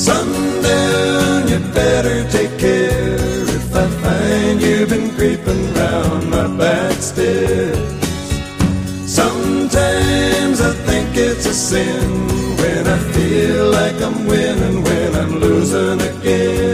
Sundown, you better take care if I find you've been creeping round my back stairs. Sometimes I think it's a sin when I feel like I'm winning when I'm losing again.